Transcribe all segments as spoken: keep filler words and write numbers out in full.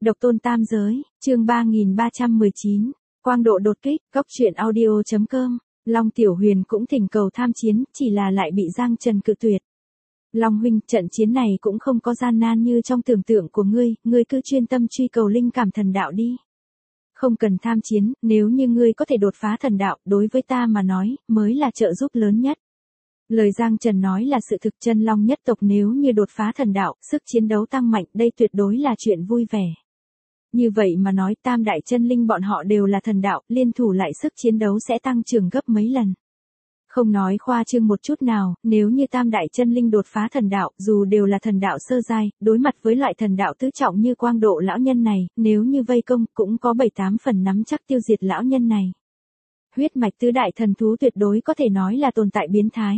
Độc tôn tam giới, chương ba nghìn ba trăm mười chín, quang độ đột kích, góc truyện audio chấm com, Long Tiểu Huyền cũng thỉnh cầu tham chiến, chỉ là lại bị Giang Trần cự tuyệt. Long huynh, trận chiến này cũng không có gian nan như trong tưởng tượng của ngươi, ngươi cứ chuyên tâm truy cầu linh cảm thần đạo đi. Không cần tham chiến, nếu như ngươi có thể đột phá thần đạo, đối với ta mà nói, mới là trợ giúp lớn nhất. Lời Giang Trần nói là sự thực, chân long nhất tộc nếu như đột phá thần đạo, sức chiến đấu tăng mạnh, đây tuyệt đối là chuyện vui vẻ. Như vậy mà nói, tam đại chân linh bọn họ đều là thần đạo, liên thủ lại sức chiến đấu sẽ tăng trưởng gấp mấy lần. Không nói khoa trương một chút nào, nếu như tam đại chân linh đột phá thần đạo, dù đều là thần đạo sơ giai, đối mặt với loại thần đạo tứ trọng như quang độ lão nhân này, nếu như vây công, cũng có bảy tám phần nắm chắc tiêu diệt lão nhân này. Huyết mạch tứ đại thần thú tuyệt đối có thể nói là tồn tại biến thái.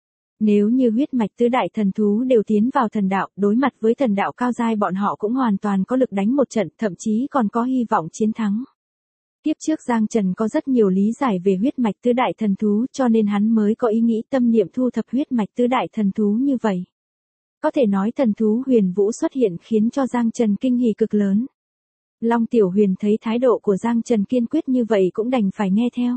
Nếu như huyết mạch tứ đại thần thú đều tiến vào thần đạo, đối mặt với thần đạo cao giai bọn họ cũng hoàn toàn có lực đánh một trận, thậm chí còn có hy vọng chiến thắng. Tiếp trước Giang Trần có rất nhiều lý giải về huyết mạch tứ đại thần thú, cho nên hắn mới có ý nghĩ tâm niệm thu thập huyết mạch tứ đại thần thú như vậy. Có thể nói thần thú huyền vũ xuất hiện khiến cho Giang Trần kinh hỉ cực lớn. Long Tiểu Huyền thấy thái độ của Giang Trần kiên quyết như vậy cũng đành phải nghe theo.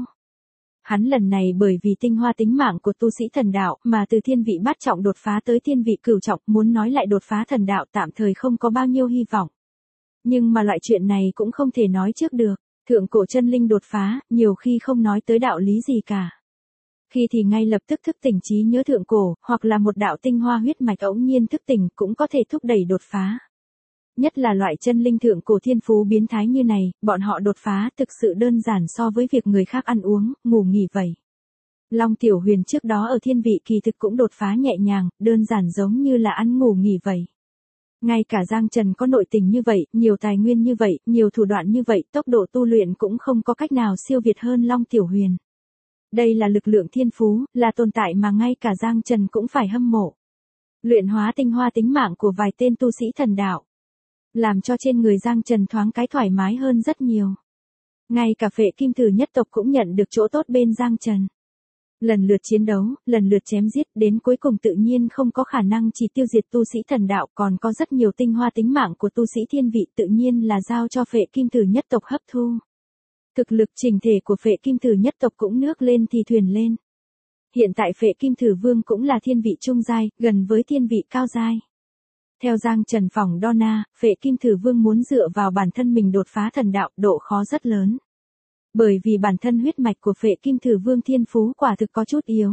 Hắn lần này bởi vì tinh hoa tính mạng của tu sĩ thần đạo mà từ thiên vị bát trọng đột phá tới thiên vị cửu trọng, muốn nói lại đột phá thần đạo tạm thời không có bao nhiêu hy vọng. Nhưng mà loại chuyện này cũng không thể nói trước được, thượng cổ chân linh đột phá, nhiều khi không nói tới đạo lý gì cả. Khi thì ngay lập tức thức tỉnh trí nhớ thượng cổ, hoặc là một đạo tinh hoa huyết mạch ỗng nhiên thức tỉnh cũng có thể thúc đẩy đột phá. Nhất là loại chân linh thượng cổ thiên phú biến thái như này, bọn họ đột phá thực sự đơn giản so với việc người khác ăn uống, ngủ nghỉ vậy. Long Tiểu Huyền trước đó ở thiên vị kỳ thực cũng đột phá nhẹ nhàng, đơn giản giống như là ăn ngủ nghỉ vậy. Ngay cả Giang Trần có nội tình như vậy, nhiều tài nguyên như vậy, nhiều thủ đoạn như vậy, tốc độ tu luyện cũng không có cách nào siêu việt hơn Long Tiểu Huyền. Đây là lực lượng thiên phú, là tồn tại mà ngay cả Giang Trần cũng phải hâm mộ. Luyện hóa tinh hoa tính mạng của vài tên tu sĩ thần đạo, làm cho trên người Giang Trần thoáng cái thoải mái hơn rất nhiều. Ngay cả Phệ Kim Tử nhất tộc cũng nhận được chỗ tốt bên Giang Trần. Lần lượt chiến đấu, lần lượt chém giết, đến cuối cùng tự nhiên không có khả năng chỉ tiêu diệt tu sĩ thần đạo, còn có rất nhiều tinh hoa tính mạng của tu sĩ thiên vị tự nhiên là giao cho Phệ Kim Tử nhất tộc hấp thu. Thực lực chỉnh thể của Phệ Kim Tử nhất tộc cũng nước lên thì thuyền lên. Hiện tại Phệ Kim Tử Vương cũng là thiên vị trung giai, gần với thiên vị cao giai. Theo Giang Trần phỏng đo na, Phệ Kim Tử Vương muốn dựa vào bản thân mình đột phá thần đạo, độ khó rất lớn. Bởi vì bản thân huyết mạch của Phệ Kim Tử Vương thiên phú quả thực có chút yếu.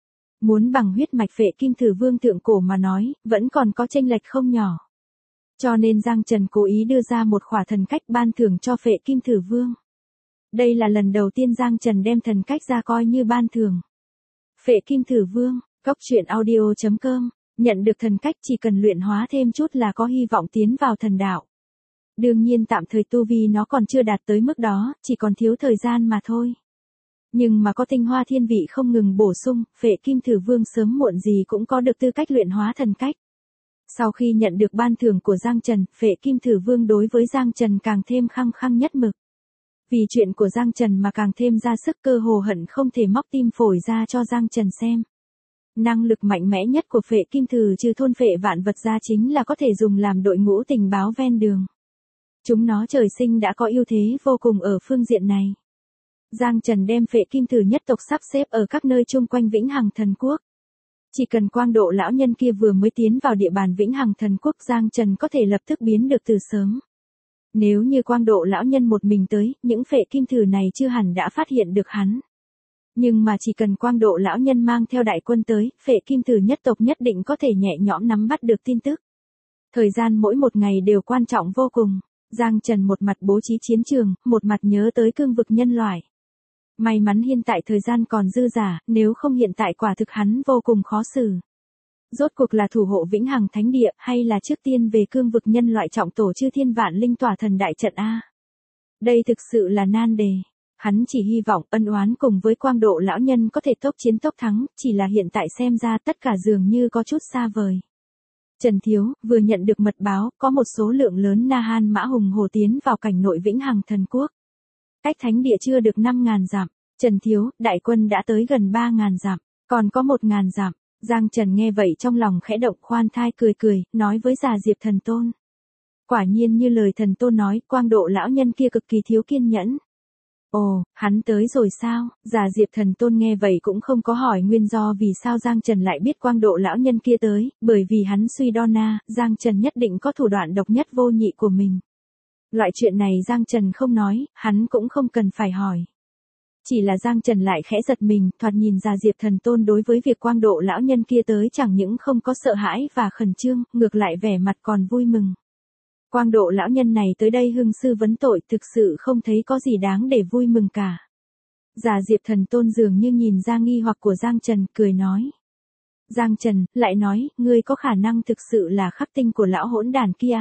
Muốn bằng huyết mạch Phệ Kim Tử Vương thượng cổ mà nói, vẫn còn có chênh lệch không nhỏ. Cho nên Giang Trần cố ý đưa ra một khỏa thần cách ban thưởng cho Phệ Kim Tử Vương. Đây là lần đầu tiên Giang Trần đem thần cách ra coi như ban thưởng. Phệ Kim Tử Vương, góc truyện audio chấm com, nhận được thần cách chỉ cần luyện hóa thêm chút là có hy vọng tiến vào thần đạo. Đương nhiên tạm thời tu vi nó còn chưa đạt tới mức đó, chỉ còn thiếu thời gian mà thôi. Nhưng mà có tinh hoa thiên vị không ngừng bổ sung, Phệ Kim Tử Vương sớm muộn gì cũng có được tư cách luyện hóa thần cách. Sau khi nhận được ban thưởng của Giang Trần, Phệ Kim Tử Vương đối với Giang Trần càng thêm khăng khăng nhất mực. Vì chuyện của Giang Trần mà càng thêm ra sức, cơ hồ hận không thể móc tim phổi ra cho Giang Trần xem. Năng lực mạnh mẽ nhất của Phệ Kim Tử trừ thôn phệ vạn vật ra chính là có thể dùng làm đội ngũ tình báo ven đường. Chúng nó trời sinh đã có ưu thế vô cùng ở phương diện này. Giang Trần đem Phệ Kim Tử nhất tộc sắp xếp ở các nơi chung quanh Vĩnh Hằng Thần Quốc. Chỉ cần quang độ lão nhân kia vừa mới tiến vào địa bàn Vĩnh Hằng Thần Quốc, Giang Trần có thể lập tức biến được từ sớm. Nếu như quang độ lão nhân một mình tới, những Phệ Kim Tử này chưa hẳn đã phát hiện được hắn. Nhưng mà chỉ cần quang độ lão nhân mang theo đại quân tới, Phệ Kim Tử nhất tộc nhất định có thể nhẹ nhõm nắm bắt được tin tức. Thời gian mỗi một ngày đều quan trọng vô cùng. Giang Trần một mặt bố trí chiến trường, một mặt nhớ tới cương vực nhân loại. May mắn hiện tại thời gian còn dư dả, nếu không hiện tại quả thực hắn vô cùng khó xử. Rốt cuộc là thủ hộ Vĩnh Hằng Thánh Địa, hay là trước tiên về cương vực nhân loại trọng tổ chư thiên vạn linh tỏa thần đại trận A. Đây thực sự là nan đề. Hắn chỉ hy vọng ân oán cùng với quang độ lão nhân có thể tốc chiến tốc thắng, chỉ là hiện tại xem ra tất cả dường như có chút xa vời. Trần Thiếu, vừa nhận được mật báo, có một số lượng lớn Na Han mã hùng hổ tiến vào cảnh nội Vĩnh Hằng Thần Quốc. Cách thánh địa chưa được năm ngàn dặm. Trần Thiếu, đại quân đã tới gần ba ngàn dặm, còn có một ngàn dặm. Giang Trần nghe vậy trong lòng khẽ động, khoan thai cười cười, nói với già Diệp Thần Tôn. Quả nhiên như lời thần tôn nói, Quang Độ lão nhân kia cực kỳ thiếu kiên nhẫn. Ồ, hắn tới rồi sao? Già Diệp thần tôn nghe vậy cũng không có hỏi nguyên do vì sao Giang Trần lại biết Quang Độ lão nhân kia tới, bởi vì hắn suy đo na, Giang Trần nhất định có thủ đoạn độc nhất vô nhị của mình. Loại chuyện này Giang Trần không nói, hắn cũng không cần phải hỏi. Chỉ là Giang Trần lại khẽ giật mình, thoạt nhìn Già Diệp thần tôn đối với việc Quang Độ lão nhân kia tới chẳng những không có sợ hãi và khẩn trương, ngược lại vẻ mặt còn vui mừng. Quang Độ lão nhân này tới đây hưng sư vấn tội, thực sự không thấy có gì đáng để vui mừng cả. Già Diệp thần tôn dường như nhìn ra nghi hoặc của Giang Trần, cười nói. Giang Trần, lại nói, ngươi có khả năng thực sự là khắc tinh của lão hỗn đản kia.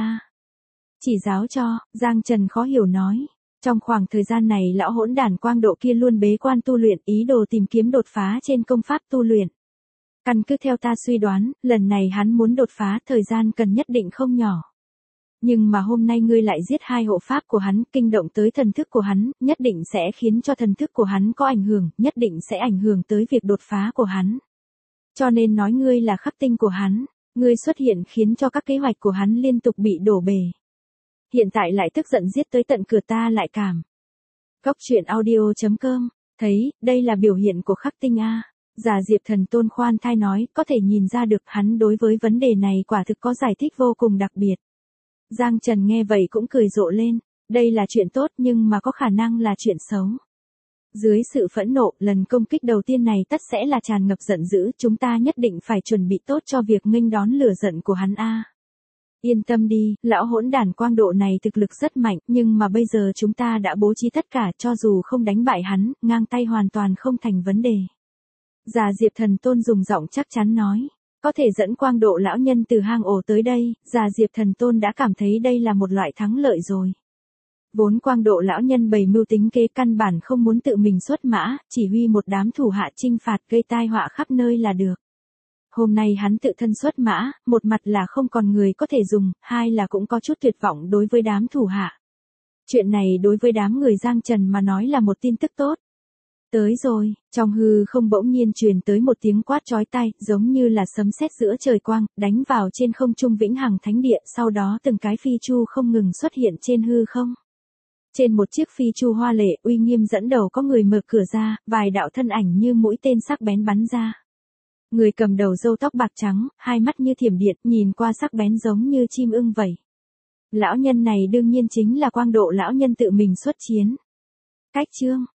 Chỉ giáo cho, Giang Trần khó hiểu nói. Trong khoảng thời gian này lão hỗn đản Quang Độ kia luôn bế quan tu luyện, ý đồ tìm kiếm đột phá trên công pháp tu luyện. Căn cứ theo ta suy đoán, lần này hắn muốn đột phá, thời gian cần nhất định không nhỏ. Nhưng mà hôm nay ngươi lại giết hai hộ pháp của hắn, kinh động tới thần thức của hắn, nhất định sẽ khiến cho thần thức của hắn có ảnh hưởng, nhất định sẽ ảnh hưởng tới việc đột phá của hắn. Cho nên nói ngươi là khắc tinh của hắn, ngươi xuất hiện khiến cho các kế hoạch của hắn liên tục bị đổ bể. Hiện tại lại tức giận giết tới tận cửa ta lại cảm. Góc truyện audio chấm com, thấy, đây là biểu hiện của khắc tinh a. Già Diệp thần tôn khoan thai nói, có thể nhìn ra được hắn đối với vấn đề này quả thực có giải thích vô cùng đặc biệt. Giang Trần nghe vậy cũng cười rộ lên, đây là chuyện tốt nhưng mà có khả năng là chuyện xấu. Dưới sự phẫn nộ, lần công kích đầu tiên này tất sẽ là tràn ngập giận dữ, chúng ta nhất định phải chuẩn bị tốt cho việc nghênh đón lửa giận của hắn a. Yên tâm đi, lão hỗn đản Quang Độ này thực lực rất mạnh, nhưng mà bây giờ chúng ta đã bố trí tất cả, cho dù không đánh bại hắn, ngang tay hoàn toàn không thành vấn đề. Già Diệp thần tôn dùng giọng chắc chắn nói. Có thể dẫn Quang Độ lão nhân từ hang ổ tới đây, Già Diệp thần tôn đã cảm thấy đây là một loại thắng lợi rồi. Vốn Quang Độ lão nhân bày mưu tính kế căn bản không muốn tự mình xuất mã, chỉ huy một đám thủ hạ chinh phạt gây tai họa khắp nơi là được. Hôm nay hắn tự thân xuất mã, một mặt là không còn người có thể dùng, hai là cũng có chút tuyệt vọng đối với đám thủ hạ. Chuyện này đối với đám người Giang Trần mà nói là một tin tức tốt. Tới rồi, trong hư không bỗng nhiên truyền tới một tiếng quát chói tai, giống như là sấm sét giữa trời quang, đánh vào trên không trung vĩnh hằng thánh địa, sau đó từng cái phi chu không ngừng xuất hiện trên hư không. Trên một chiếc phi chu hoa lệ, uy nghiêm dẫn đầu có người mở cửa ra, vài đạo thân ảnh như mũi tên sắc bén bắn ra. Người cầm đầu râu tóc bạc trắng, hai mắt như thiểm điện, nhìn qua sắc bén giống như chim ưng vậy. Lão nhân này đương nhiên chính là Quang Độ lão nhân tự mình xuất chiến. Cách chương